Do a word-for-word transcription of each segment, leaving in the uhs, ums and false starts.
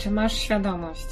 Czy masz świadomość?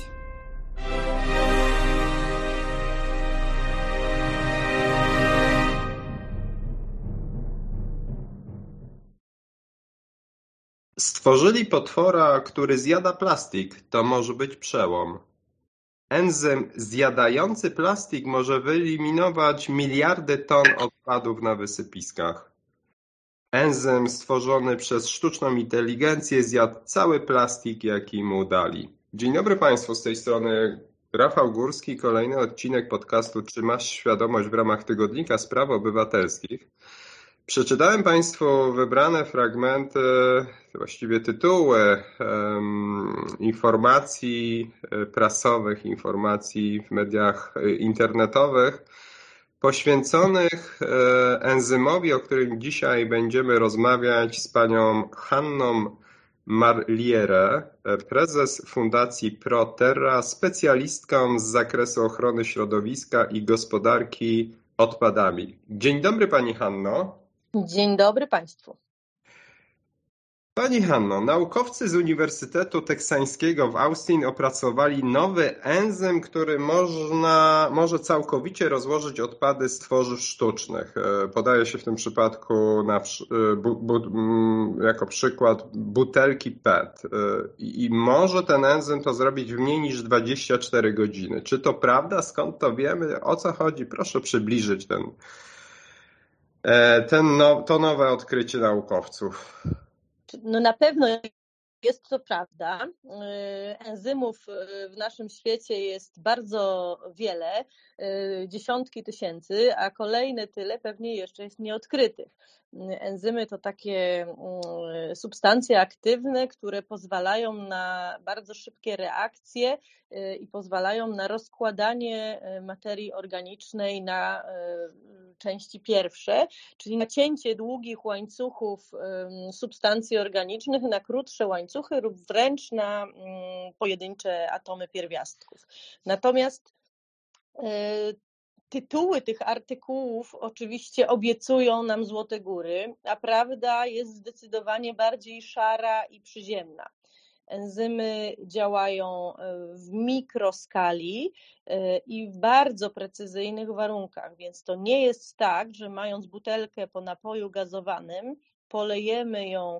Stworzyli potwora, który zjada plastik. To może być przełom. Enzym zjadający plastik może wyeliminować miliardy ton odpadów na wysypiskach. Enzym stworzony przez sztuczną inteligencję zjadł cały plastik, jaki mu dali. Dzień dobry Państwu, z tej strony Rafał Górski, kolejny odcinek podcastu Czy masz świadomość w ramach Tygodnika Spraw Obywatelskich. Przeczytałem Państwu wybrane fragmenty, właściwie tytuły um, informacji prasowych, informacji w mediach internetowych poświęconych enzymowi, o którym dzisiaj będziemy rozmawiać z panią Hanną Marliere, prezes Fundacji ProTerra, specjalistką z zakresu ochrony środowiska i gospodarki odpadami. Dzień dobry Pani Hanno. Dzień dobry Państwu. Pani Hanno, naukowcy z Uniwersytetu Teksańskiego w Austin opracowali nowy enzym, który można, może całkowicie rozłożyć odpady z tworzyw sztucznych. Podaje się w tym przypadku na, bu, bu, jako przykład butelki P E T. I, I może ten enzym to zrobić w mniej niż dwadzieścia cztery godziny. Czy to prawda? Skąd to wiemy? O co chodzi? Proszę przybliżyć ten, ten no, to nowe odkrycie naukowców. No na pewno jest to prawda. Enzymów w naszym świecie jest bardzo wiele, dziesiątki tysięcy, a kolejne tyle pewnie jeszcze jest nieodkrytych. Enzymy to takie substancje aktywne, które pozwalają na bardzo szybkie reakcje i pozwalają na rozkładanie materii organicznej na części pierwsze, czyli nacięcie długich łańcuchów substancji organicznych na krótsze łańcuchy lub wręcz na pojedyncze atomy pierwiastków. Natomiast tytuły tych artykułów oczywiście obiecują nam złote góry, a prawda jest zdecydowanie bardziej szara i przyziemna. Enzymy działają w mikroskali i w bardzo precyzyjnych warunkach, więc to nie jest tak, że mając butelkę po napoju gazowanym, polejemy ją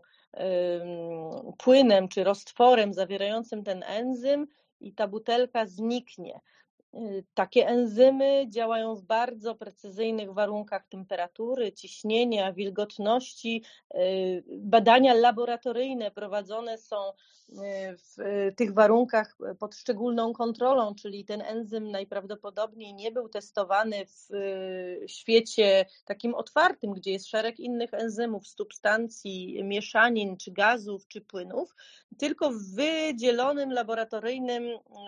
płynem czy roztworem zawierającym ten enzym i ta butelka zniknie. Takie enzymy działają w bardzo precyzyjnych warunkach temperatury, ciśnienia, wilgotności. Badania laboratoryjne prowadzone są w tych warunkach pod szczególną kontrolą, czyli ten enzym najprawdopodobniej nie był testowany w świecie takim otwartym, gdzie jest szereg innych enzymów, substancji, mieszanin, czy gazów, czy płynów, tylko w wydzielonym laboratoryjnym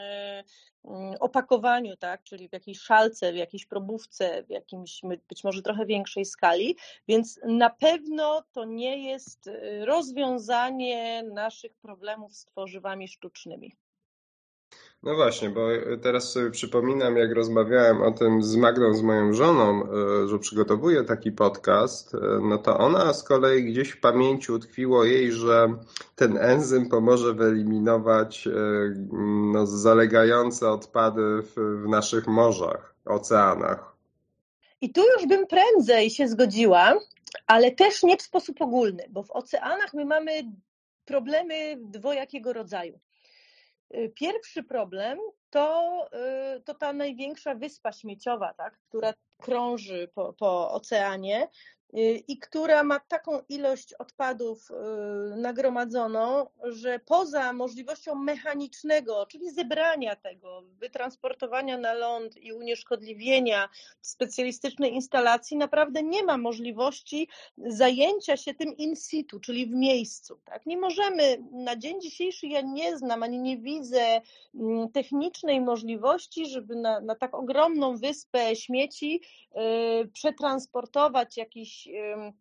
opakowaniu, tak, czyli w jakiejś szalce, w jakiejś probówce, w jakimś być może trochę większej skali, więc na pewno to nie jest rozwiązanie naszych problemów z tworzywami sztucznymi. No właśnie, bo teraz sobie przypominam, jak rozmawiałem o tym z Magdą, z moją żoną, że przygotowuję taki podcast, no to ona z kolei gdzieś w pamięci utkwiło jej, że ten enzym pomoże wyeliminować no, zalegające odpady w, w naszych morzach, oceanach. I tu już bym prędzej się zgodziła, ale też nie w sposób ogólny, bo w oceanach my mamy problemy dwojakiego rodzaju. Pierwszy problem to, to ta największa wyspa śmieciowa, tak, która krąży po, po oceanie i która ma taką ilość odpadów nagromadzoną, że poza możliwością mechanicznego, czyli zebrania tego, wytransportowania na ląd i unieszkodliwienia w specjalistycznej instalacji, naprawdę nie ma możliwości zajęcia się tym in situ, czyli w miejscu. Tak? Nie możemy, na dzień dzisiejszy ja nie znam, ani nie widzę technicznej możliwości, żeby na, na tak ogromną wyspę śmieci yy, przetransportować jakiś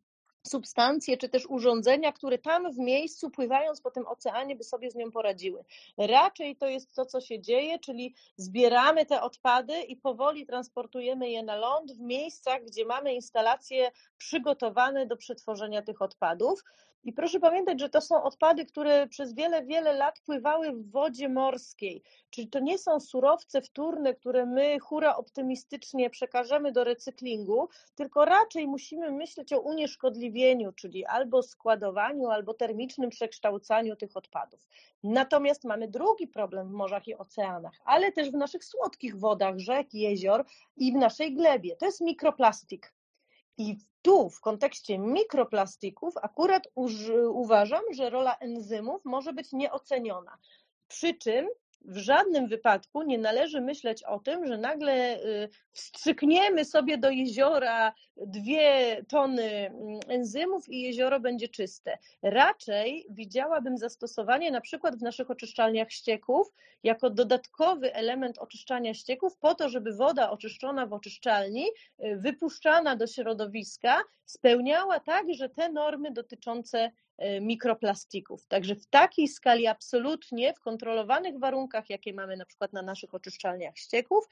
substancje czy też urządzenia, które tam w miejscu, pływając po tym oceanie, by sobie z nią poradziły. Raczej to jest to, co się dzieje, czyli zbieramy te odpady i powoli transportujemy je na ląd w miejscach, gdzie mamy instalacje przygotowane do przetworzenia tych odpadów. I proszę pamiętać, że to są odpady, które przez wiele, wiele lat pływały w wodzie morskiej. Czyli to nie są surowce wtórne, które my hura optymistycznie przekażemy do recyklingu, tylko raczej musimy myśleć o unieszkodliwieniu, czyli albo składowaniu, albo termicznym przekształcaniu tych odpadów. Natomiast mamy drugi problem w morzach i oceanach, ale też w naszych słodkich wodach rzek, jezior i w naszej glebie. To jest mikroplastik. I tu w kontekście mikroplastików akurat uważam, że rola enzymów może być nieoceniona. Przy czym w żadnym wypadku nie należy myśleć o tym, że nagle wstrzykniemy sobie do jeziora dwie tony enzymów i jezioro będzie czyste. Raczej widziałabym zastosowanie na przykład w naszych oczyszczalniach ścieków jako dodatkowy element oczyszczania ścieków po to, żeby woda oczyszczona w oczyszczalni, wypuszczana do środowiska, spełniała także te normy dotyczące mikroplastików. Także w takiej skali absolutnie, w kontrolowanych warunkach, jakie mamy na przykład na naszych oczyszczalniach ścieków,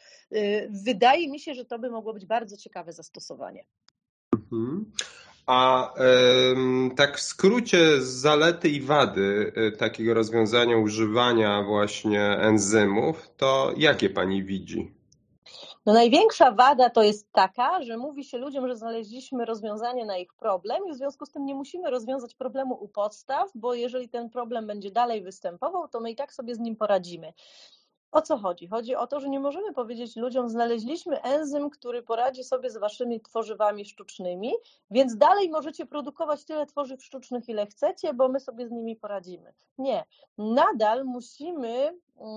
wydaje mi się, że to by mogło być bardzo ciekawe zastosowanie. Mhm. A tak w skrócie zalety i wady takiego rozwiązania używania właśnie enzymów, to jakie pani widzi? No największa wada to jest taka, że mówi się ludziom, że znaleźliśmy rozwiązanie na ich problem i w związku z tym nie musimy rozwiązać problemu u podstaw, bo jeżeli ten problem będzie dalej występował, to my i tak sobie z nim poradzimy. O co chodzi? Chodzi o to, że nie możemy powiedzieć ludziom, znaleźliśmy enzym, który poradzi sobie z waszymi tworzywami sztucznymi, więc dalej możecie produkować tyle tworzyw sztucznych, ile chcecie, bo my sobie z nimi poradzimy. Nie. Nadal musimy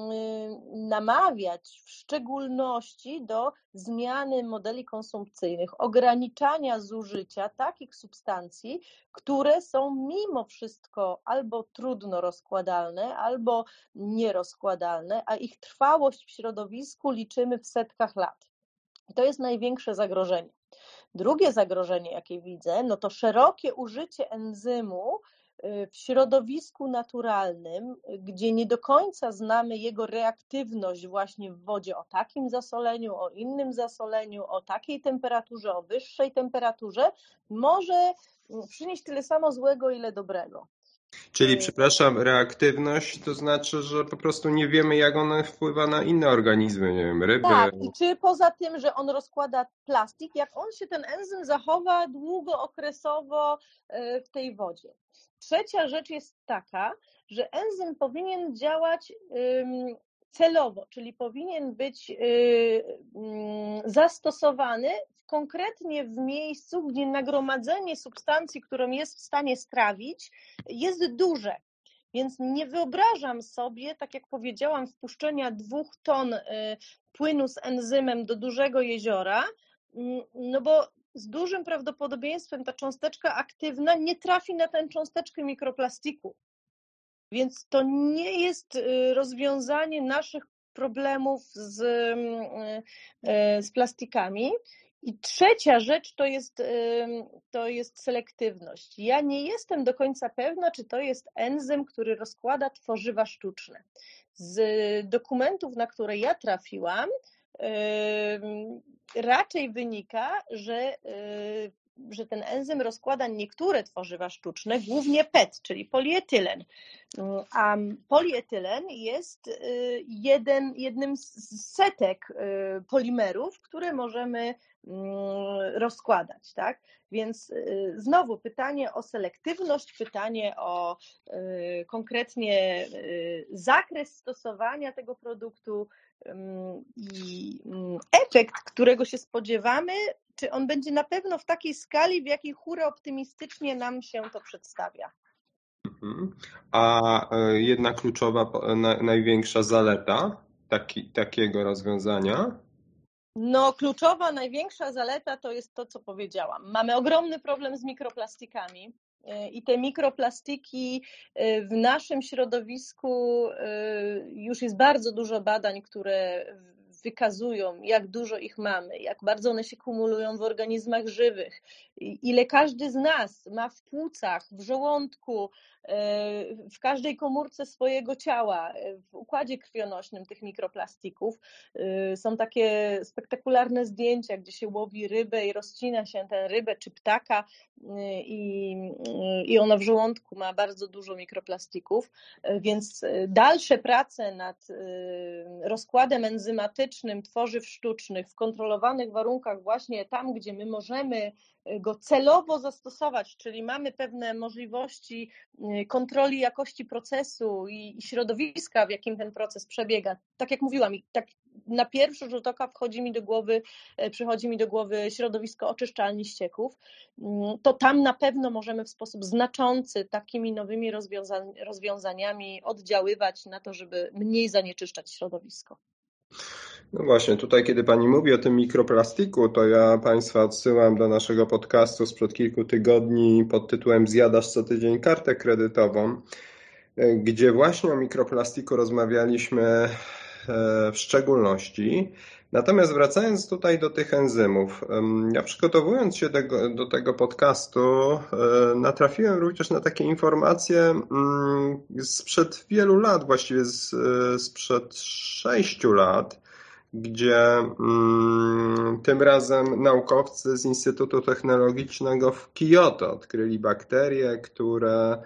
namawiać w szczególności do zmiany modeli konsumpcyjnych, ograniczania zużycia takich substancji, które są mimo wszystko albo trudno rozkładalne, albo nierozkładalne, a ich trwałość w środowisku liczymy w setkach lat. I to jest największe zagrożenie. Drugie zagrożenie, jakie widzę, no to szerokie użycie enzymu w środowisku naturalnym, gdzie nie do końca znamy jego reaktywność właśnie w wodzie o takim zasoleniu, o innym zasoleniu, o takiej temperaturze, o wyższej temperaturze, może przynieść tyle samo złego, ile dobrego. Czyli, przepraszam, reaktywność to znaczy, że po prostu nie wiemy, jak ona wpływa na inne organizmy, nie wiem, ryby. Tak, i czy poza tym, że on rozkłada plastik, jak on się, ten enzym zachowa długookresowo w tej wodzie. Trzecia rzecz jest taka, że enzym powinien działać celowo, czyli powinien być zastosowany konkretnie w miejscu, gdzie nagromadzenie substancji, którą jest w stanie strawić, jest duże. Więc nie wyobrażam sobie, tak jak powiedziałam, wpuszczenia dwóch ton płynu z enzymem do dużego jeziora, no bo z dużym prawdopodobieństwem ta cząsteczka aktywna nie trafi na tę cząsteczkę mikroplastiku. Więc to nie jest rozwiązanie naszych problemów z, z plastikami. I trzecia rzecz to jest, to jest selektywność. Ja nie jestem do końca pewna, czy to jest enzym, który rozkłada tworzywa sztuczne. Z dokumentów, na które ja trafiłam, raczej wynika, że, że ten enzym rozkłada niektóre tworzywa sztuczne, głównie P E T, czyli polietylen. A polietylen jest jeden, jednym z setek polimerów, które możemy rozkładać, tak? Więc znowu pytanie o selektywność, pytanie o konkretnie zakres stosowania tego produktu i efekt, którego się spodziewamy, czy on będzie na pewno w takiej skali, w jakiej hura optymistycznie nam się to przedstawia. A jedna kluczowa, największa zaleta taki, takiego rozwiązania? No kluczowa, największa zaleta to jest to, co powiedziałam. Mamy ogromny problem z mikroplastikami i te mikroplastiki w naszym środowisku już jest bardzo dużo badań, które wykazują, jak dużo ich mamy, jak bardzo one się kumulują w organizmach żywych, ile każdy z nas ma w płucach, w żołądku, w każdej komórce swojego ciała, w układzie krwionośnym tych mikroplastików. Są takie spektakularne zdjęcia, gdzie się łowi rybę i rozcina się tę rybę czy ptaka i, i ona w żołądku ma bardzo dużo mikroplastików, więc dalsze prace nad rozkładem enzymatycznym tworzyw sztucznych w kontrolowanych warunkach właśnie tam, gdzie my możemy go celowo zastosować, czyli mamy pewne możliwości kontroli jakości procesu i środowiska, w jakim ten proces przebiega. Tak jak mówiłam, tak na pierwszy rzut oka wchodzi mi do głowy, przychodzi mi do głowy środowisko oczyszczalni ścieków, to tam na pewno możemy w sposób znaczący takimi nowymi rozwiąza- rozwiązaniami oddziaływać na to, żeby mniej zanieczyszczać środowisko. No właśnie, tutaj kiedy Pani mówi o tym mikroplastiku, to ja Państwa odsyłam do naszego podcastu sprzed kilku tygodni pod tytułem Zjadasz co tydzień kartę kredytową, gdzie właśnie o mikroplastiku rozmawialiśmy w szczególności. Natomiast wracając tutaj do tych enzymów, ja przygotowując się do, do tego podcastu natrafiłem również na takie informacje sprzed wielu lat, właściwie z, sprzed sześciu lat, gdzie mm, tym razem naukowcy z Instytutu Technologicznego w Kyoto odkryli bakterie, które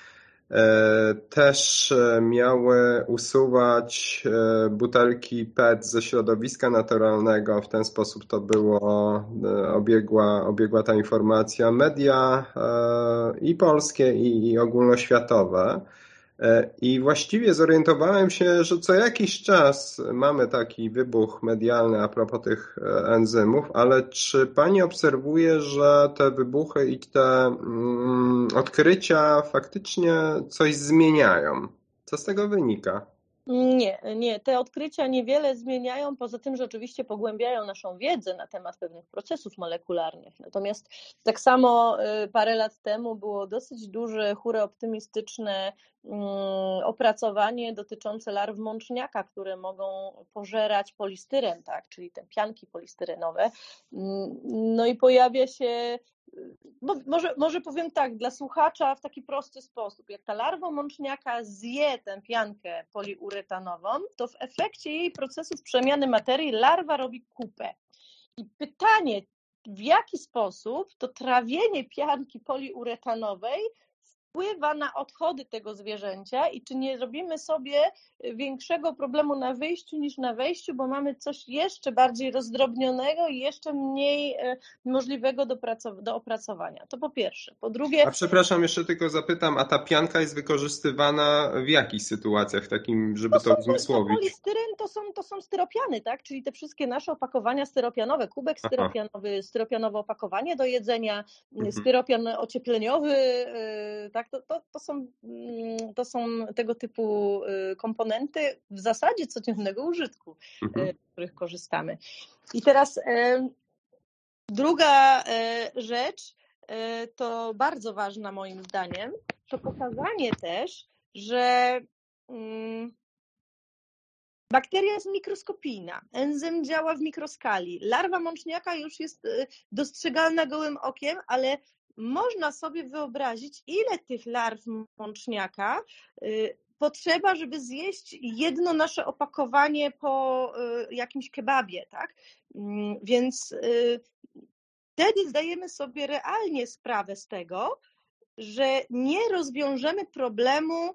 e, też miały usuwać e, butelki P E T ze środowiska naturalnego. W ten sposób to było, e, obiegła, obiegła ta informacja media e, i polskie, i, i ogólnoświatowe. I właściwie zorientowałem się, że co jakiś czas mamy taki wybuch medialny a propos tych enzymów, ale czy Pani obserwuje, że te wybuchy i te mm, odkrycia faktycznie coś zmieniają? Co z tego wynika? Nie, nie, te odkrycia niewiele zmieniają, poza tym, że oczywiście pogłębiają naszą wiedzę na temat pewnych procesów molekularnych. Natomiast tak samo parę lat temu było dosyć duże, hura optymistyczne opracowanie dotyczące larw mączniaka, które mogą pożerać polistyren, tak, czyli te pianki polistyrenowe. No i pojawia się, bo może, może powiem tak, dla słuchacza w taki prosty sposób, jak ta larwa mączniaka zje tę piankę poliuretanową, to w efekcie jej procesów przemiany materii larwa robi kupę. I pytanie, w jaki sposób to trawienie pianki poliuretanowej wpływa na odchody tego zwierzęcia i czy nie robimy sobie większego problemu na wyjściu niż na wejściu, bo mamy coś jeszcze bardziej rozdrobnionego i jeszcze mniej możliwego do, pracow- do opracowania. To po pierwsze. Po drugie... A przepraszam, jeszcze tylko zapytam, a ta pianka jest wykorzystywana w jakich sytuacjach, takim, żeby to, to uzmysłowić? To polistyren to są, to są styropiany, tak? Czyli te wszystkie nasze opakowania styropianowe, kubek styropianowy, styropianowe opakowanie do jedzenia, mhm. styropian ociepleniowy, tak? To, to, to, są, to są tego typu komponenty w zasadzie codziennego użytku, mhm. z których korzystamy. I teraz druga rzecz, to bardzo ważna moim zdaniem, to pokazanie też, że bakteria jest mikroskopijna, enzym działa w mikroskali, larwa mączniaka już jest dostrzegalna gołym okiem, ale można sobie wyobrazić, ile tych larw mączniaka potrzeba, żeby zjeść jedno nasze opakowanie po jakimś kebabie, tak? Więc wtedy zdajemy sobie realnie sprawę z tego, że nie rozwiążemy problemu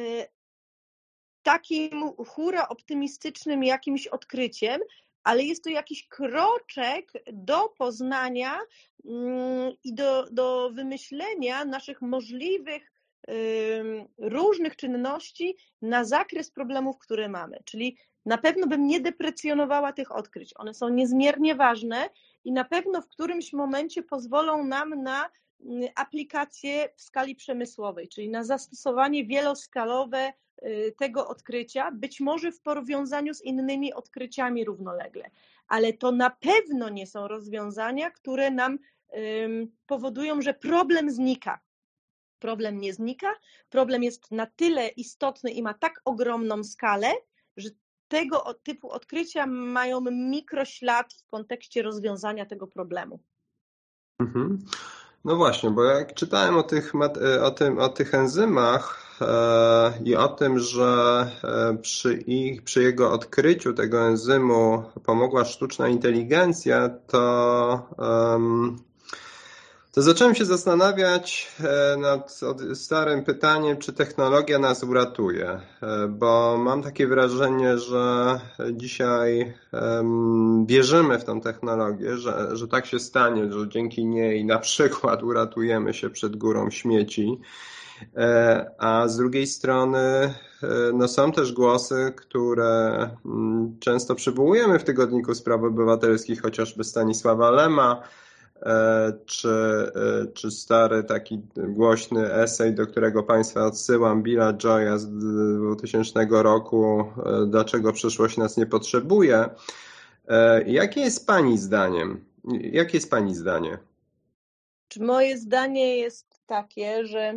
takim hura optymistycznym jakimś odkryciem, ale jest to jakiś kroczek do poznania i do, do wymyślenia naszych możliwych różnych czynności na zakres problemów, które mamy. Czyli na pewno bym nie deprecjonowała tych odkryć. One są niezmiernie ważne i na pewno w którymś momencie pozwolą nam na aplikacje w skali przemysłowej, czyli na zastosowanie wieloskalowe tego odkrycia, być może w powiązaniu z innymi odkryciami równolegle. Ale to na pewno nie są rozwiązania, które nam powodują, że problem znika. Problem nie znika, problem jest na tyle istotny i ma tak ogromną skalę, że tego typu odkrycia mają mikroślad w kontekście rozwiązania tego problemu. Mhm. No właśnie, bo jak czytałem o tych, o tym, o tych enzymach e, i o tym, że przy, ich, przy jego odkryciu tego enzymu pomogła sztuczna inteligencja, to, um, to zacząłem się zastanawiać nad starym pytaniem, czy technologia nas uratuje, bo mam takie wrażenie, że dzisiaj um, wierzymy w tą technologię, że, że tak się stanie, że dzięki niej na przykład uratujemy się przed górą śmieci, a z drugiej strony no są też głosy, które często przywołujemy w Tygodniku Spraw Obywatelskich, chociażby Stanisława Lema, czy, czy stary taki głośny esej, do którego Państwa odsyłam, Billa Joya z dwutysięcznego roku, Dlaczego przyszłość nas nie potrzebuje. Jakie jest Pani zdaniem? Jakie jest Pani zdanie? Czy moje zdanie jest takie, że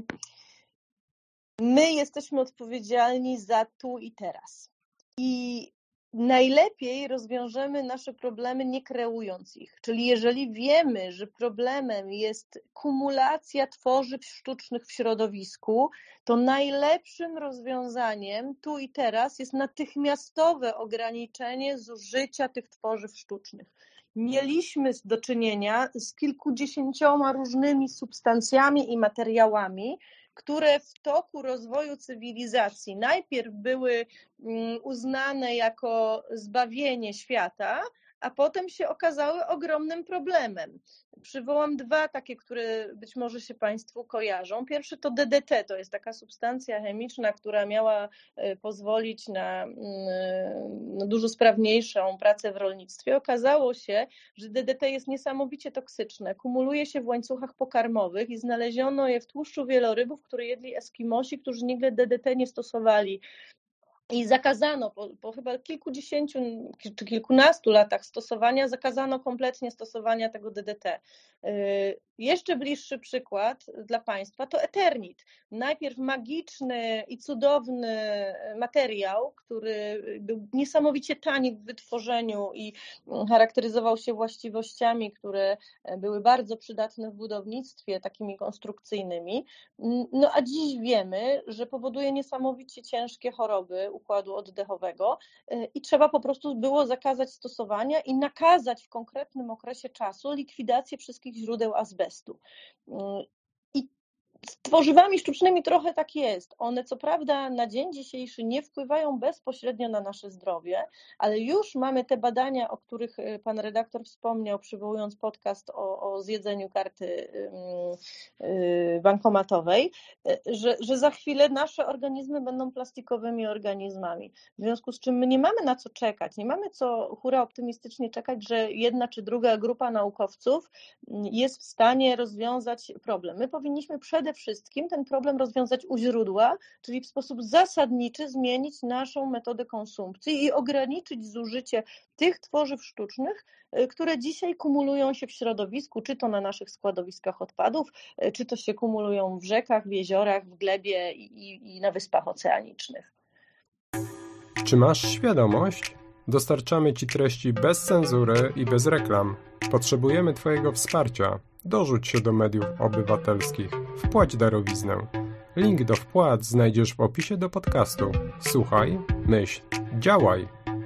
my jesteśmy odpowiedzialni za tu i teraz. I najlepiej rozwiążemy nasze problemy, nie kreując ich. Czyli jeżeli wiemy, że problemem jest kumulacja tworzyw sztucznych w środowisku, to najlepszym rozwiązaniem tu i teraz jest natychmiastowe ograniczenie zużycia tych tworzyw sztucznych. Mieliśmy do czynienia z kilkudziesięcioma różnymi substancjami i materiałami, które w toku rozwoju cywilizacji najpierw były uznane jako zbawienie świata, a potem się okazały ogromnym problemem. Przywołam dwa takie, które być może się Państwu kojarzą. Pierwszy to D D T, to jest taka substancja chemiczna, która miała pozwolić na, na dużo sprawniejszą pracę w rolnictwie. Okazało się, że D D T jest niesamowicie toksyczne, kumuluje się w łańcuchach pokarmowych i znaleziono je w tłuszczu wielorybów, które jedli Eskimosi, którzy nigdy D D T nie stosowali. I zakazano, po, po chyba kilkudziesięciu czy kilkunastu latach stosowania, zakazano kompletnie stosowania tego D D T. Jeszcze bliższy przykład dla Państwa to Eternit. Najpierw magiczny i cudowny materiał, który był niesamowicie tani w wytworzeniu i charakteryzował się właściwościami, które były bardzo przydatne w budownictwie, takimi konstrukcyjnymi. No a dziś wiemy, że powoduje niesamowicie ciężkie choroby układu oddechowego i trzeba po prostu było zakazać stosowania i nakazać w konkretnym okresie czasu likwidację wszystkich źródeł azbestu. I z tworzywami sztucznymi trochę tak jest. One co prawda na dzień dzisiejszy nie wpływają bezpośrednio na nasze zdrowie, ale już mamy te badania, o których pan redaktor wspomniał, przywołując podcast o, o zjedzeniu karty bankomatowej, że, że za chwilę nasze organizmy będą plastikowymi organizmami. W związku z czym my nie mamy na co czekać, nie mamy co hura optymistycznie czekać, że jedna czy druga grupa naukowców jest w stanie rozwiązać problem. My powinniśmy przede wszystkim ten problem rozwiązać u źródła, czyli w sposób zasadniczy zmienić naszą metodę konsumpcji i ograniczyć zużycie tych tworzyw sztucznych, które dzisiaj kumulują się w środowisku, czy to na naszych składowiskach odpadów, czy to się kumulują w rzekach, w jeziorach, w glebie i, i na wyspach oceanicznych. Czy masz świadomość? Dostarczamy Ci treści bez cenzury i bez reklam. Potrzebujemy Twojego wsparcia. Dorzuć się do mediów obywatelskich. Wpłać darowiznę. Link do wpłat znajdziesz w opisie do podcastu. Słuchaj, myśl, działaj.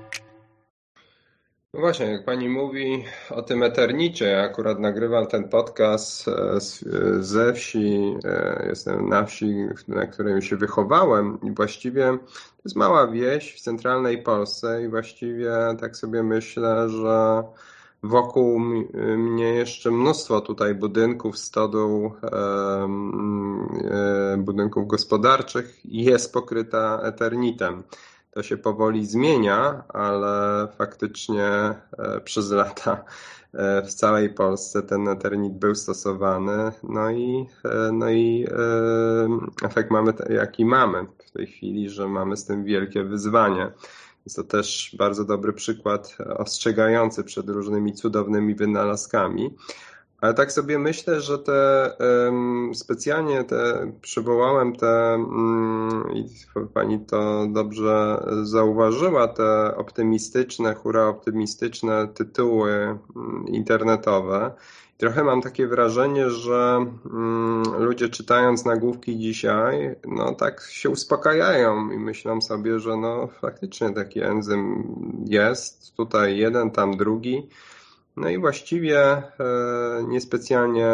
No właśnie, jak Pani mówi o tym Eternicie, ja akurat nagrywam ten podcast ze wsi, jestem na wsi, na której się wychowałem i właściwie to jest mała wieś w centralnej Polsce i właściwie tak sobie myślę, że wokół mnie jeszcze mnóstwo tutaj budynków, stodół, budynków gospodarczych jest pokryta Eternitem. To się powoli zmienia, ale faktycznie przez lata w całej Polsce ten Eternit był stosowany. No i, no i efekt mamy jaki mamy w tej chwili, że mamy z tym wielkie wyzwanie. Jest to też bardzo dobry przykład ostrzegający przed różnymi cudownymi wynalazkami. Ale tak sobie myślę, że te um, specjalnie te, przywołałem te, i pani to dobrze zauważyła, te optymistyczne, hura optymistyczne tytuły internetowe. Trochę mam takie wrażenie, że ludzie czytając nagłówki dzisiaj, no tak się uspokajają i myślą sobie, że no faktycznie taki enzym jest, tutaj jeden, tam drugi. No i właściwie niespecjalnie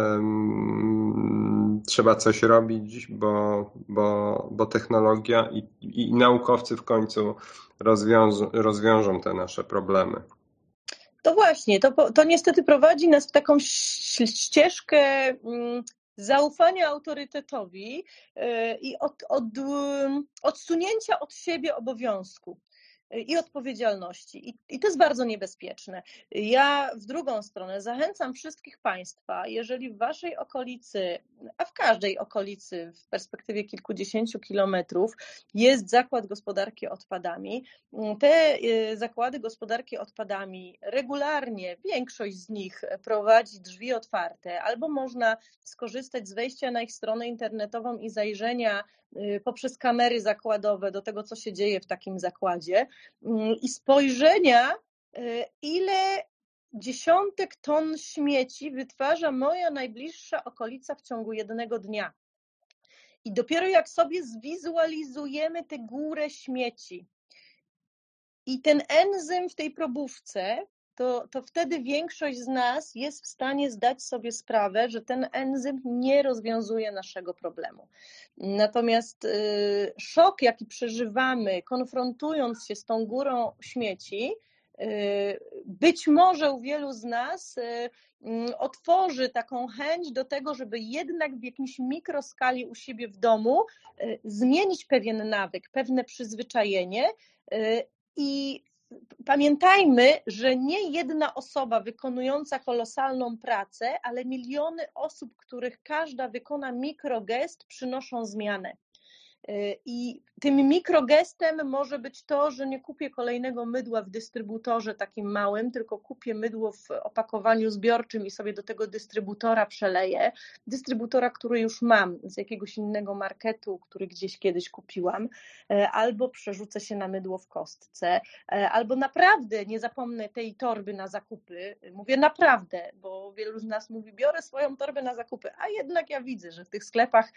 trzeba coś robić, bo, bo, bo technologia i, i naukowcy w końcu rozwiążą, rozwiążą te nasze problemy. To właśnie, to, to niestety prowadzi nas w taką ścieżkę zaufania autorytetowi i od, od, odsunięcia od siebie obowiązku i odpowiedzialności. I, I to jest bardzo niebezpieczne. Ja w drugą stronę zachęcam wszystkich Państwa, jeżeli w Waszej okolicy, a w każdej okolicy w perspektywie kilkudziesięciu kilometrów jest zakład gospodarki odpadami, te zakłady gospodarki odpadami regularnie, większość z nich prowadzi drzwi otwarte, albo można skorzystać z wejścia na ich stronę internetową i zajrzenia poprzez kamery zakładowe do tego, co się dzieje w takim zakładzie i spojrzenia, ile dziesiątek ton śmieci wytwarza moja najbliższa okolica w ciągu jednego dnia. I dopiero jak sobie zwizualizujemy tę górę śmieci i ten enzym w tej probówce, To, to wtedy większość z nas jest w stanie zdać sobie sprawę, że ten enzym nie rozwiązuje naszego problemu. Natomiast y, szok, jaki przeżywamy, konfrontując się z tą górą śmieci, y, być może u wielu z nas y, y, otworzy taką chęć do tego, żeby jednak w jakimś mikroskali u siebie w domu y, zmienić pewien nawyk, pewne przyzwyczajenie y, i pamiętajmy, że nie jedna osoba wykonująca kolosalną pracę, ale miliony osób, których każda wykona mikrogest, przynoszą zmianę. I tym mikrogestem może być to, że nie kupię kolejnego mydła w dystrybutorze takim małym, tylko kupię mydło w opakowaniu zbiorczym i sobie do tego dystrybutora przeleję. Dystrybutora, który już mam z jakiegoś innego marketu, który gdzieś kiedyś kupiłam, albo przerzucę się na mydło w kostce, albo naprawdę nie zapomnę tej torby na zakupy. Mówię naprawdę, bo wielu z nas mówi, biorę swoją torbę na zakupy, a jednak ja widzę, że w tych sklepach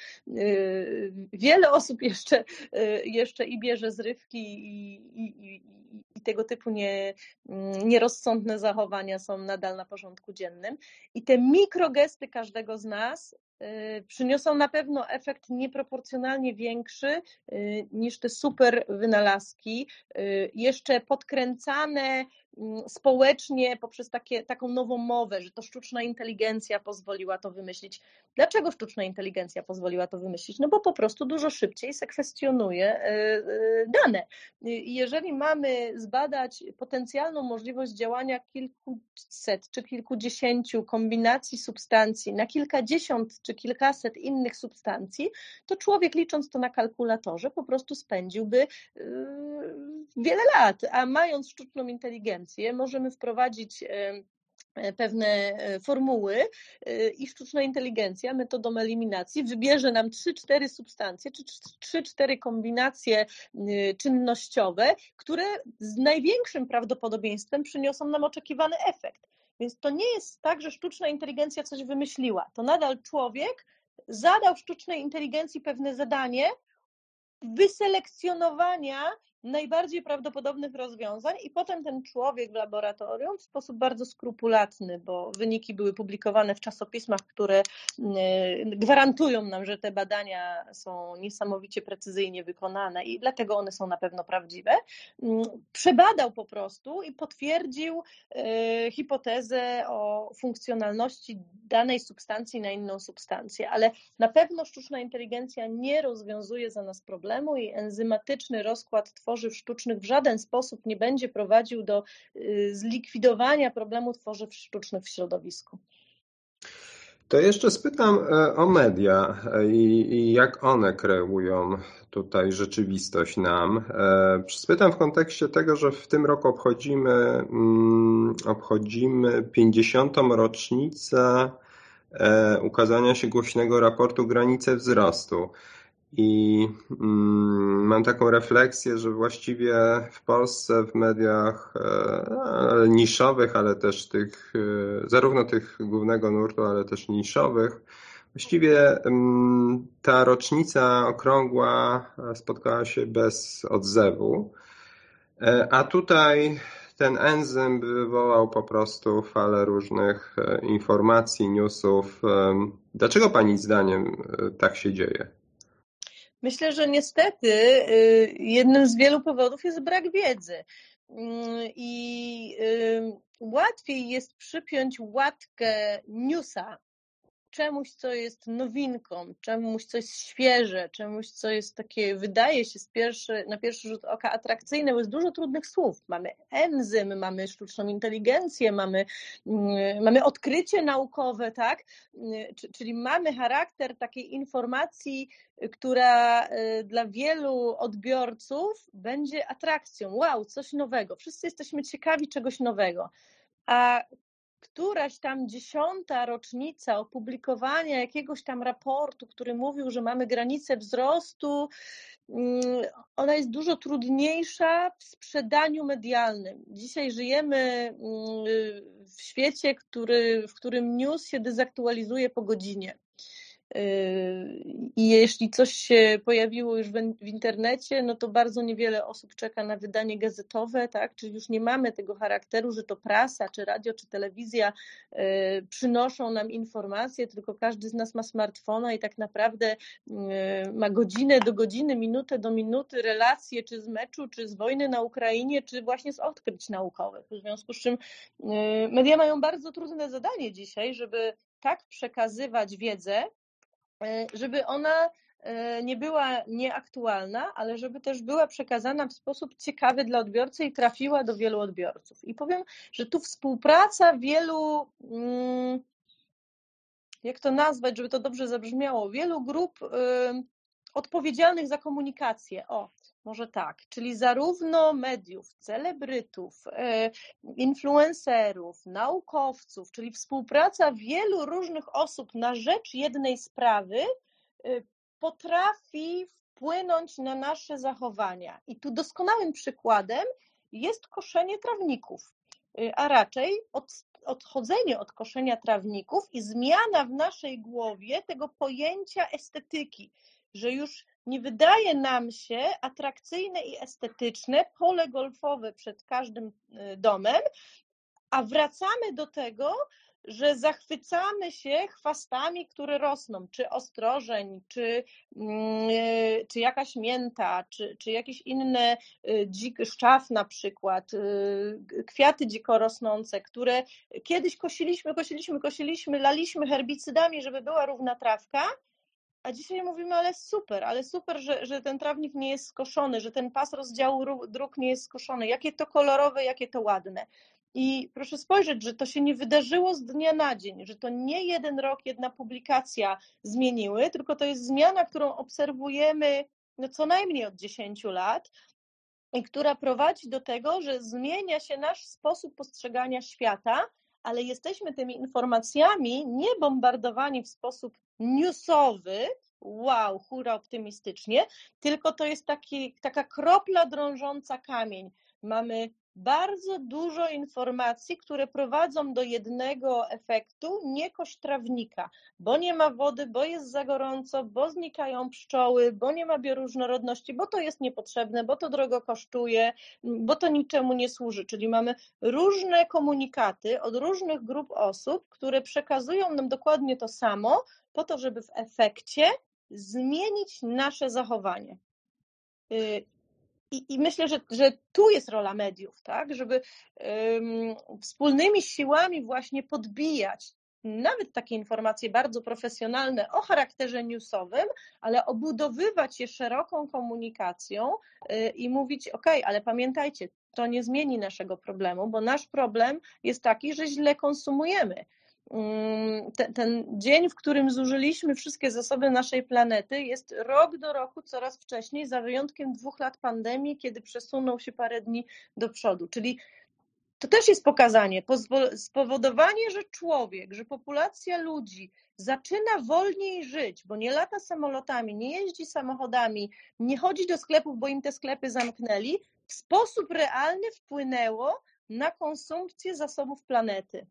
wiele osób jeszcze, jeszcze i bierze zrywki i, i, i, i tego typu nie, nierozsądne zachowania są nadal na porządku dziennym. I te mikrogesty każdego z nas przyniosą na pewno efekt nieproporcjonalnie większy niż te super wynalazki, jeszcze podkręcane społecznie poprzez takie, taką nową mowę, że to sztuczna inteligencja pozwoliła to wymyślić. Dlaczego sztuczna inteligencja pozwoliła to wymyślić? No bo po prostu dużo szybciej sekwestionuje dane. I jeżeli mamy zbadać potencjalną możliwość działania kilkuset czy kilkudziesięciu kombinacji substancji na kilkadziesiąt czy kilkaset innych substancji, to człowiek licząc to na kalkulatorze po prostu spędziłby wiele lat, a mając sztuczną inteligencję możemy wprowadzić pewne formuły i sztuczna inteligencja metodą eliminacji wybierze nam trzy cztery substancje czy trzy cztery kombinacje czynnościowe, które z największym prawdopodobieństwem przyniosą nam oczekiwany efekt. Więc to nie jest tak, że sztuczna inteligencja coś wymyśliła. To nadal człowiek zadał sztucznej inteligencji pewne zadanie wyselekcjonowania najbardziej prawdopodobnych rozwiązań i potem ten człowiek w laboratorium w sposób bardzo skrupulatny, bo wyniki były publikowane w czasopismach, które gwarantują nam, że te badania są niesamowicie precyzyjnie wykonane i dlatego one są na pewno prawdziwe, przebadał po prostu i potwierdził hipotezę o funkcjonalności danej substancji na inną substancję, ale na pewno sztuczna inteligencja nie rozwiązuje za nas problemu i enzymatyczny rozkład tworzyw sztucznych w żaden sposób nie będzie prowadził do zlikwidowania problemu tworzyw sztucznych w środowisku. To jeszcze spytam o media i, i jak one kreują tutaj rzeczywistość nam. Spytam w kontekście tego, że w tym roku obchodzimy, obchodzimy pięćdziesiątą rocznicę ukazania się głośnego raportu Granice wzrostu. I mm, mam taką refleksję, że właściwie w Polsce w mediach e, niszowych, ale też tych, e, zarówno tych głównego nurtu, ale też niszowych, właściwie mm, ta rocznica okrągła spotkała się bez odzewu, e, a tutaj ten enzym wywołał po prostu falę różnych e, informacji, newsów. E, dlaczego Pani zdaniem e, tak się dzieje? Myślę, że niestety jednym z wielu powodów jest brak wiedzy. I łatwiej jest przypiąć łatkę newsa czemuś, co jest nowinką, czemuś, co jest świeże, czemuś, co jest takie, wydaje się z pierwszy, na pierwszy rzut oka atrakcyjne, bo jest dużo trudnych słów. Mamy enzym, mamy sztuczną inteligencję, mamy, mamy odkrycie naukowe, tak? Czyli mamy charakter takiej informacji, która dla wielu odbiorców będzie atrakcją. Wow, coś nowego. Wszyscy jesteśmy ciekawi czegoś nowego. A któraś tam dziesiąta rocznica opublikowania jakiegoś tam raportu, który mówił, że mamy granicę wzrostu, ona jest dużo trudniejsza w sprzedaniu medialnym. Dzisiaj żyjemy w świecie, który, w którym news się dezaktualizuje po godzinie. I jeśli coś się pojawiło już w internecie, no to bardzo niewiele osób czeka na wydanie gazetowe, tak? Czyli już nie mamy tego charakteru, że to prasa, czy radio, czy telewizja przynoszą nam informacje, tylko każdy z nas ma smartfona i tak naprawdę ma godzinę do godziny, minutę do minuty relacje, czy z meczu, czy z wojny na Ukrainie, czy właśnie z odkryć naukowych. W związku z czym media mają bardzo trudne zadanie dzisiaj, żeby tak przekazywać wiedzę, żeby ona nie była nieaktualna, ale żeby też była przekazana w sposób ciekawy dla odbiorcy i trafiła do wielu odbiorców. I powiem, że tu współpraca wielu, jak to nazwać, żeby to dobrze zabrzmiało, wielu grup odpowiedzialnych za komunikację. O, może tak, czyli zarówno mediów, celebrytów, influencerów, naukowców, czyli współpraca wielu różnych osób na rzecz jednej sprawy potrafi wpłynąć na nasze zachowania. I tu doskonałym przykładem jest koszenie trawników, a raczej od, odchodzenie od koszenia trawników i zmiana w naszej głowie tego pojęcia estetyki, że już nie wydaje nam się atrakcyjne i estetyczne pole golfowe przed każdym domem, a wracamy do tego, że zachwycamy się chwastami, które rosną, czy ostrożeń, czy, czy jakaś mięta, czy, czy jakieś inne dzik, szczaw na przykład, kwiaty dziko rosnące, które kiedyś kosiliśmy, kosiliśmy, kosiliśmy, laliśmy herbicydami, żeby była równa trawka, a dzisiaj mówimy, ale super, ale super, że, że ten trawnik nie jest skoszony, że ten pas rozdziału dróg nie jest skoszony, jakie to kolorowe, jakie to ładne. I proszę spojrzeć, że to się nie wydarzyło z dnia na dzień, że to nie jeden rok, jedna publikacja zmieniły, tylko to jest zmiana, którą obserwujemy no co najmniej od dziesięciu lat i która prowadzi do tego, że zmienia się nasz sposób postrzegania świata, ale jesteśmy tymi informacjami nie bombardowani w sposób newsowy, wow, hura optymistycznie, tylko to jest taki, taka kropla drążąca kamień. Mamy bardzo dużo informacji, które prowadzą do jednego efektu, nie kość trawnika, bo nie ma wody, bo jest za gorąco, bo znikają pszczoły, bo nie ma bioróżnorodności, bo to jest niepotrzebne, bo to drogo kosztuje, bo to niczemu nie służy. Czyli mamy różne komunikaty od różnych grup osób, które przekazują nam dokładnie to samo, po to, żeby w efekcie zmienić nasze zachowanie. I, I myślę, że, że tu jest rola mediów, tak, żeby um, wspólnymi siłami właśnie podbijać nawet takie informacje bardzo profesjonalne o charakterze newsowym, ale obudowywać je szeroką komunikacją yy, i mówić, ok, ale pamiętajcie, to nie zmieni naszego problemu, bo nasz problem jest taki, że źle konsumujemy. Ten, ten dzień, w którym zużyliśmy wszystkie zasoby naszej planety, jest rok do roku coraz wcześniej, za wyjątkiem dwóch lat pandemii, kiedy przesunął się parę dni do przodu. Czyli To też jest pokazanie, spowodowanie, że człowiek, że populacja ludzi zaczyna wolniej żyć, bo nie lata samolotami, nie jeździ samochodami, nie chodzi do sklepów, bo im te sklepy zamknęli, w sposób realny wpłynęło na konsumpcję zasobów planety.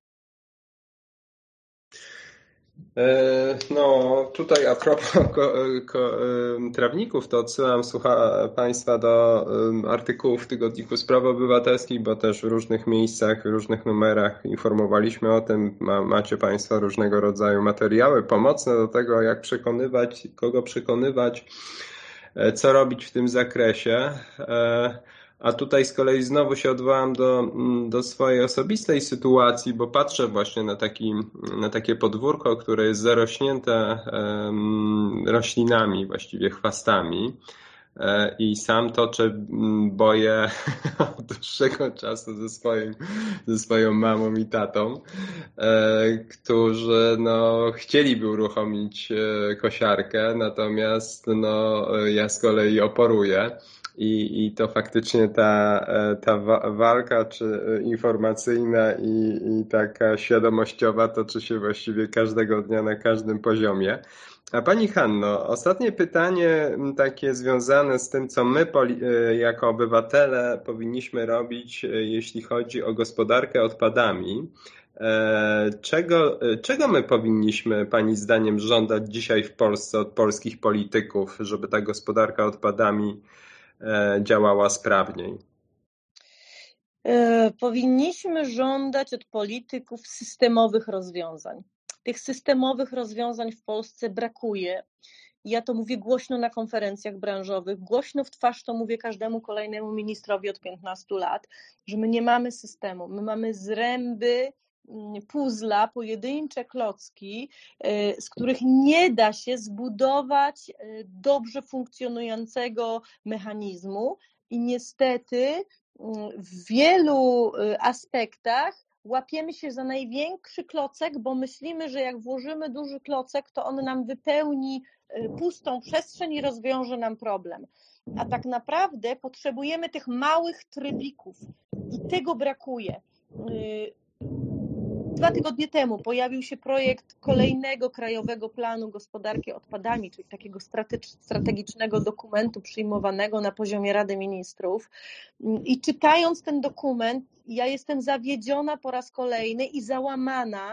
No tutaj a propos ko, ko, trawników, to odsyłam słucha, Państwa do artykułów w Tygodniku Spraw Obywatelskich, bo też w różnych miejscach, w różnych numerach informowaliśmy o tym. Ma, macie Państwo różnego rodzaju materiały pomocne do tego, jak przekonywać, kogo przekonywać, co robić w tym zakresie. A tutaj z kolei znowu się odwołam do, do swojej osobistej sytuacji, bo patrzę właśnie na, taki, na takie podwórko, które jest zarośnięte roślinami, właściwie chwastami. I sam toczę boje od dłuższego czasu ze, swoim, ze swoją mamą i tatą, którzy no, chcieliby uruchomić kosiarkę, natomiast no, ja z kolei oporuję. I, I to faktycznie ta, ta walka czy informacyjna i, i taka świadomościowa toczy się właściwie każdego dnia na każdym poziomie. A Pani Hanno, ostatnie pytanie takie związane z tym, co my jako obywatele powinniśmy robić, jeśli chodzi o gospodarkę odpadami. Czego, czego my powinniśmy Pani zdaniem żądać dzisiaj w Polsce od polskich polityków, żeby ta gospodarka odpadami działała sprawniej? Powinniśmy żądać od polityków systemowych rozwiązań. Tych systemowych rozwiązań w Polsce brakuje. Ja to mówię głośno na konferencjach branżowych, głośno w twarz to mówię każdemu kolejnemu ministrowi od piętnastu lat, że my nie mamy systemu, my mamy zręby puzla, pojedyncze klocki, z których nie da się zbudować dobrze funkcjonującego mechanizmu i niestety w wielu aspektach łapiemy się za największy klocek, bo myślimy, że jak włożymy duży klocek, to on nam wypełni pustą przestrzeń i rozwiąże nam problem. A tak naprawdę potrzebujemy tych małych trybików i tego brakuje. Dwa tygodnie temu pojawił się projekt kolejnego Krajowego Planu Gospodarki Odpadami, czyli takiego strategicznego dokumentu przyjmowanego na poziomie Rady Ministrów. I czytając ten dokument, ja jestem zawiedziona po raz kolejny i załamana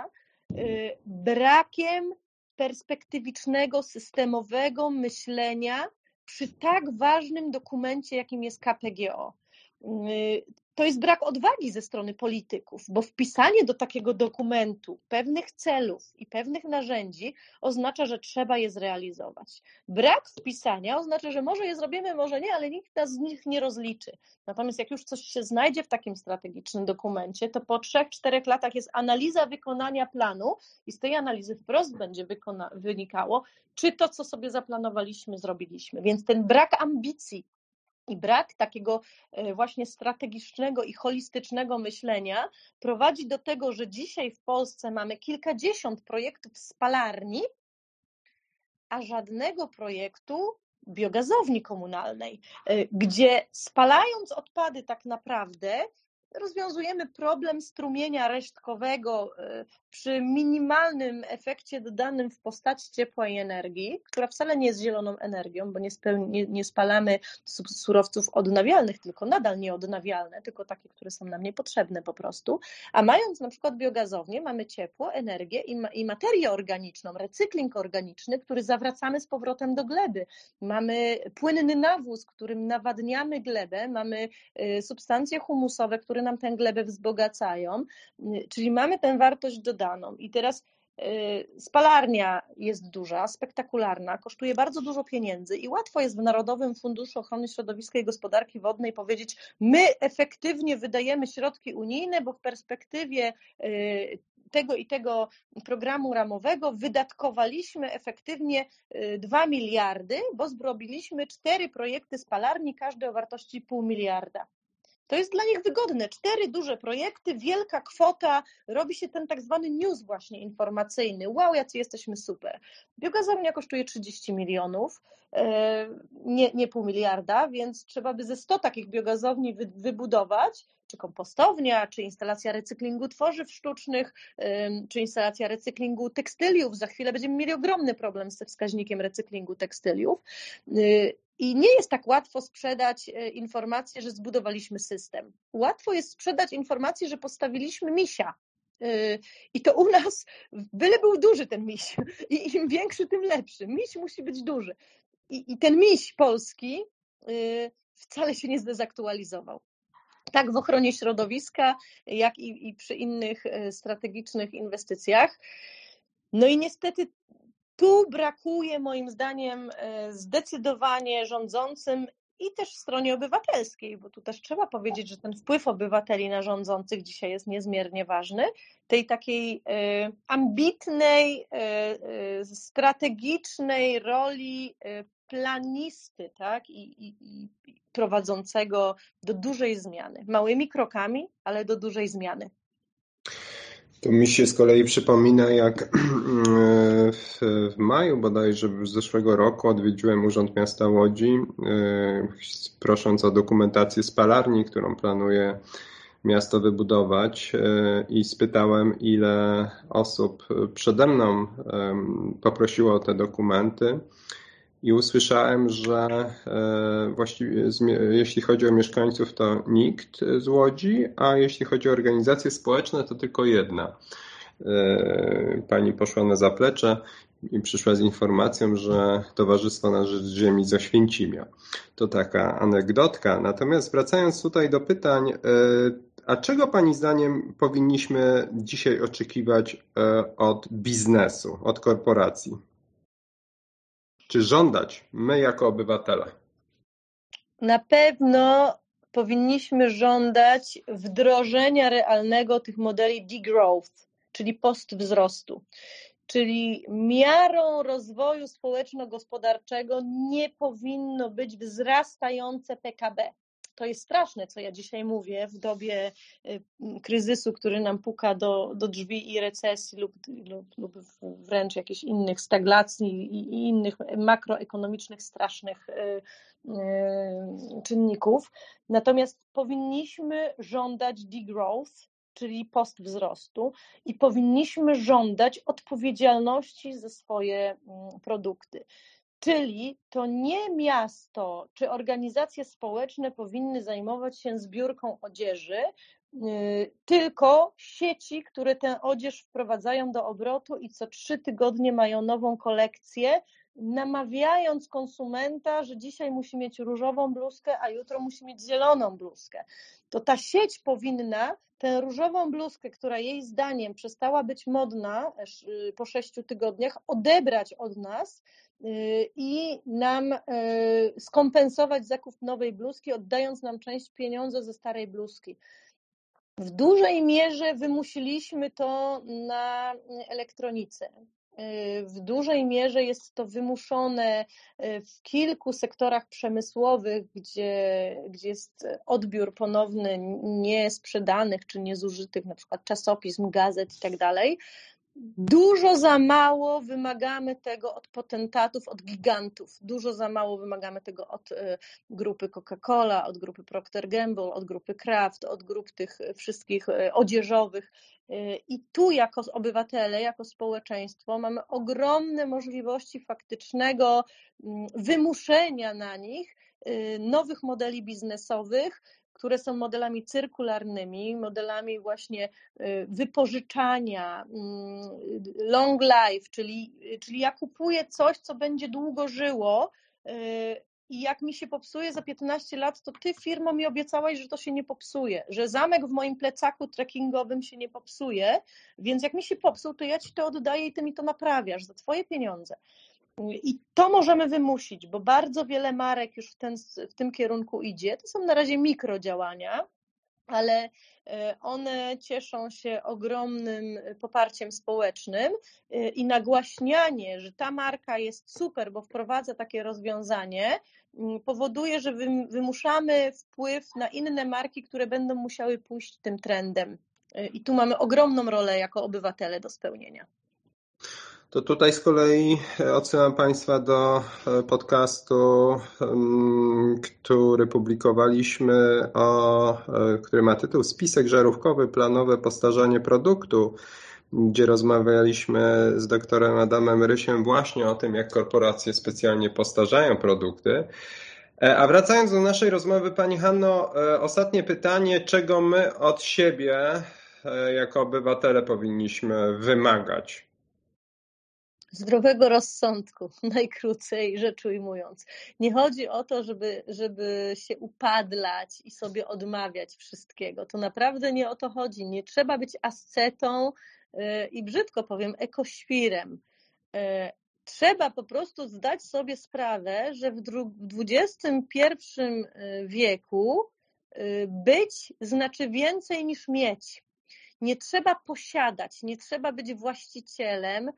brakiem perspektywicznego, systemowego myślenia przy tak ważnym dokumencie, jakim jest K P G O. To jest brak odwagi ze strony polityków, bo wpisanie do takiego dokumentu pewnych celów i pewnych narzędzi oznacza, że trzeba je zrealizować. Brak wpisania oznacza, że może je zrobimy, może nie, ale nikt nas z nich nie rozliczy. Natomiast jak już coś się znajdzie w takim strategicznym dokumencie, to po trzech, czterech latach jest analiza wykonania planu i z tej analizy wprost będzie wykona- wynikało, czy to, co sobie zaplanowaliśmy, zrobiliśmy. Więc ten brak ambicji i brak takiego właśnie strategicznego i holistycznego myślenia prowadzi do tego, że dzisiaj w Polsce mamy kilkadziesiąt projektów spalarni, a żadnego projektu biogazowni komunalnej, gdzie spalając odpady tak naprawdę rozwiązujemy problem strumienia resztkowego przy minimalnym efekcie dodanym w postaci ciepła i energii, która wcale nie jest zieloną energią, bo nie, spełni, nie, nie spalamy surowców odnawialnych, tylko nadal nieodnawialne, tylko takie, które są nam niepotrzebne po prostu. A mając na przykład biogazownię, mamy ciepło, energię i, ma, i materię organiczną, recykling organiczny, który zawracamy z powrotem do gleby. Mamy płynny nawóz, którym nawadniamy glebę, mamy substancje humusowe, które nam tę glebę wzbogacają, czyli mamy tę wartość dodaną. I teraz spalarnia jest duża, spektakularna, kosztuje bardzo dużo pieniędzy i łatwo jest w Narodowym Funduszu Ochrony Środowiska i Gospodarki Wodnej powiedzieć, my efektywnie wydajemy środki unijne, bo w perspektywie tego i tego programu ramowego wydatkowaliśmy efektywnie dwa miliardy, bo zrobiliśmy cztery projekty spalarni, każde o wartości pół miliarda. To jest dla nich wygodne. Cztery duże projekty, wielka kwota, robi się ten tak zwany news właśnie informacyjny. Wow, jacy jesteśmy super. Biogazownia kosztuje trzydzieści milionów, nie, nie pół miliarda, więc trzeba by ze sto takich biogazowni wy, wybudować czy kompostownia, czy instalacja recyklingu tworzyw sztucznych, czy instalacja recyklingu tekstyliów. Za chwilę będziemy mieli ogromny problem ze wskaźnikiem recyklingu tekstyliów. I nie jest tak łatwo sprzedać informację, że zbudowaliśmy system. Łatwo jest sprzedać informację, że postawiliśmy misia. I to u nas, byle był duży ten miś. I im większy, tym lepszy. Miś musi być duży. I, i ten miś polski wcale się nie zdezaktualizował. Tak w ochronie środowiska, jak i, i przy innych strategicznych inwestycjach. No i niestety tu brakuje moim zdaniem zdecydowanie rządzącym i też w stronie obywatelskiej, bo tu też trzeba powiedzieć, że ten wpływ obywateli na rządzących dzisiaj jest niezmiernie ważny, tej takiej ambitnej, strategicznej roli planisty, tak, I, i, i prowadzącego do dużej zmiany. Małymi krokami, ale do dużej zmiany. To mi się z kolei przypomina, jak w, w maju bodajże z zeszłego roku odwiedziłem Urząd Miasta Łodzi, prosząc o dokumentację spalarni, którą planuje miasto wybudować, i spytałem, ile osób przede mną poprosiło o te dokumenty. I usłyszałem, że właściwie jeśli chodzi o mieszkańców, to nikt z Łodzi, a jeśli chodzi o organizacje społeczne, to tylko jedna. Pani poszła na zaplecze i przyszła z informacją, że Towarzystwo na Rzecz Ziemi z Oświęcimia. To taka anegdotka. Natomiast wracając tutaj do pytań, a czego Pani zdaniem powinniśmy dzisiaj oczekiwać od biznesu, od korporacji? Czy żądać my jako obywatele? Na pewno powinniśmy żądać wdrożenia realnego tych modeli degrowth, czyli postwzrostu. Czyli miarą rozwoju społeczno-gospodarczego nie powinno być wzrastające P K B. To jest straszne, co ja dzisiaj mówię w dobie kryzysu, który nam puka do, do drzwi i recesji lub, lub, lub wręcz jakichś innych stagnacji i, i innych makroekonomicznych strasznych y, y, czynników. Natomiast powinniśmy żądać degrowth, czyli postwzrostu, i powinniśmy żądać odpowiedzialności za swoje produkty. Czyli to nie miasto czy organizacje społeczne powinny zajmować się zbiórką odzieży, tylko sieci, które tę odzież wprowadzają do obrotu i co trzy tygodnie mają nową kolekcję, namawiając konsumenta, że dzisiaj musi mieć różową bluzkę, a jutro musi mieć zieloną bluzkę. To ta sieć powinna tę różową bluzkę, która jej zdaniem przestała być modna po sześciu tygodniach, odebrać od nas i nam skompensować zakup nowej bluzki, oddając nam część pieniądza ze starej bluzki. W dużej mierze wymusiliśmy to na elektronice. W dużej mierze jest to wymuszone w kilku sektorach przemysłowych, gdzie, gdzie jest odbiór ponowny niesprzedanych czy niezużytych, na przykład czasopism, gazet i tak dalej. Dużo za mało wymagamy tego od potentatów, od gigantów. Dużo za mało wymagamy tego od grupy Coca-Cola, od grupy Procter Gamble, od grupy Kraft, od grup tych wszystkich odzieżowych. I tu jako obywatele, jako społeczeństwo mamy ogromne możliwości faktycznego wymuszenia na nich nowych modeli biznesowych, które są modelami cyrkularnymi, modelami właśnie wypożyczania, long life, czyli, czyli ja kupuję coś, co będzie długo żyło i jak mi się popsuje za piętnaście lat, to ty, firmo, mi obiecałaś, że to się nie popsuje, że zamek w moim plecaku trekkingowym się nie popsuje, więc jak mi się popsuł, to ja ci to oddaję i ty mi to naprawiasz za twoje pieniądze. I to możemy wymusić, bo bardzo wiele marek już w, ten, w tym kierunku idzie. To są na razie mikrodziałania, ale one cieszą się ogromnym poparciem społecznym i nagłaśnianie, że ta marka jest super, bo wprowadza takie rozwiązanie, powoduje, że wymuszamy wpływ na inne marki, które będą musiały pójść tym trendem. I tu mamy ogromną rolę jako obywatele do spełnienia. To tutaj z kolei odsyłam Państwa do podcastu, który publikowaliśmy, o, który ma tytuł Spisek żarówkowy, planowe postarzanie produktu, gdzie rozmawialiśmy z doktorem Adamem Rysiem właśnie o tym, jak korporacje specjalnie postarzają produkty. A wracając do naszej rozmowy, Pani Hanno, ostatnie pytanie, czego my od siebie jako obywatele powinniśmy wymagać? Zdrowego rozsądku, najkrócej rzecz ujmując. Nie chodzi o to, żeby, żeby się upadlać i sobie odmawiać wszystkiego. To naprawdę nie o to chodzi. Nie trzeba być ascetą i brzydko powiem, ekoświrem. Trzeba po prostu zdać sobie sprawę, że w dwudziestym pierwszym wieku być znaczy więcej niż mieć. Nie trzeba posiadać, nie trzeba być właścicielem,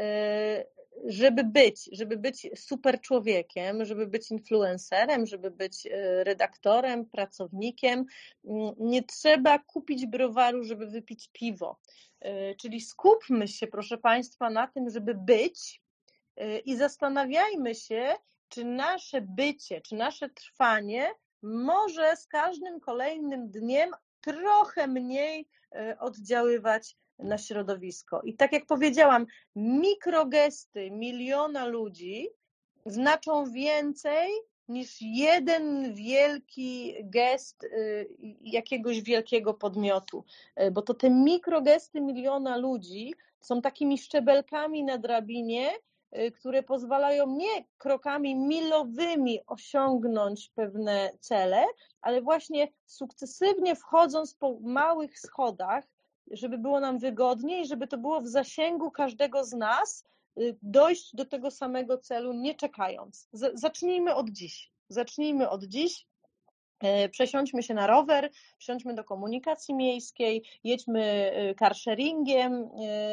żeby być, żeby być super człowiekiem, żeby być influencerem, żeby być redaktorem, pracownikiem. Nie trzeba kupić browaru, żeby wypić piwo. Czyli skupmy się, proszę Państwa, na tym, żeby być i zastanawiajmy się, czy nasze bycie, czy nasze trwanie może z każdym kolejnym dniem trochę mniej oddziaływać na środowisko. I tak jak powiedziałam, mikrogesty miliona ludzi znaczą więcej niż jeden wielki gest jakiegoś wielkiego podmiotu, bo to te mikrogesty miliona ludzi są takimi szczebelkami na drabinie, które pozwalają nie krokami milowymi osiągnąć pewne cele, ale właśnie sukcesywnie wchodząc po małych schodach, żeby było nam wygodniej, żeby to było w zasięgu każdego z nas, dojść do tego samego celu, nie czekając. Z- zacznijmy od dziś. Zacznijmy od dziś. Przesiądźmy się na rower, wsiądźmy do komunikacji miejskiej, jedźmy carsharingiem,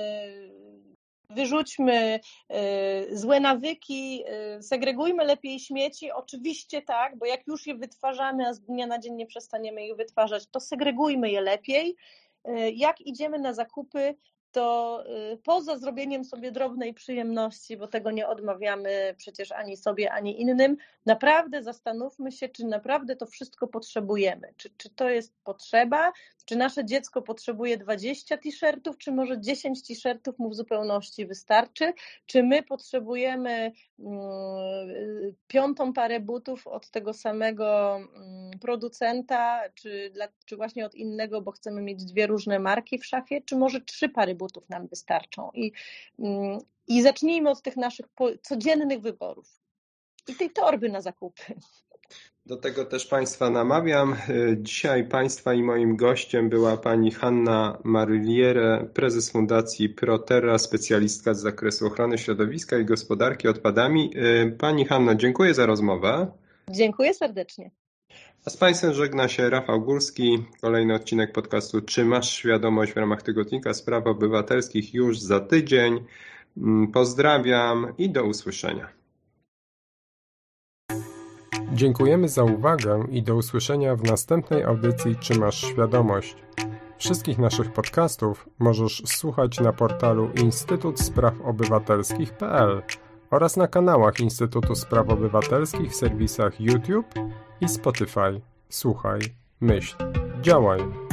wyrzućmy złe nawyki, segregujmy lepiej śmieci, oczywiście tak, bo jak już je wytwarzamy, a z dnia na dzień nie przestaniemy ich wytwarzać, to segregujmy je lepiej. Jak idziemy na zakupy, to poza zrobieniem sobie drobnej przyjemności, bo tego nie odmawiamy przecież ani sobie, ani innym, naprawdę zastanówmy się, czy naprawdę to wszystko potrzebujemy. Czy, czy to jest potrzeba, czy nasze dziecko potrzebuje dwadzieścia t-shirtów, czy może dziesięć t-shirtów mu w zupełności wystarczy, czy my potrzebujemy mm, piątą parę butów od tego samego mm, producenta, czy, dla, czy właśnie od innego, bo chcemy mieć dwie różne marki w szafie, czy może trzy pary butów nam wystarczą. I, mm, i zacznijmy od tych naszych codziennych wyborów i tej torby na zakupy. Do tego też Państwa namawiam. Dzisiaj Państwa i moim gościem była Pani Hanna Maryliere, prezes Fundacji Proterra, specjalistka z zakresu ochrony środowiska i gospodarki odpadami. Pani Hanno, dziękuję za rozmowę. Dziękuję serdecznie. A z Państwem żegna się Rafał Górski. Kolejny odcinek podcastu Czy masz świadomość w ramach Tygodnika Spraw Obywatelskich już za tydzień. Pozdrawiam i do usłyszenia. Dziękujemy za uwagę i do usłyszenia w następnej audycji Czy masz świadomość? Wszystkich naszych podcastów możesz słuchać na portalu instytut spraw obywatelskich kropka p l oraz na kanałach Instytutu Spraw Obywatelskich w serwisach YouTube i Spotify. Słuchaj, myśl, działaj.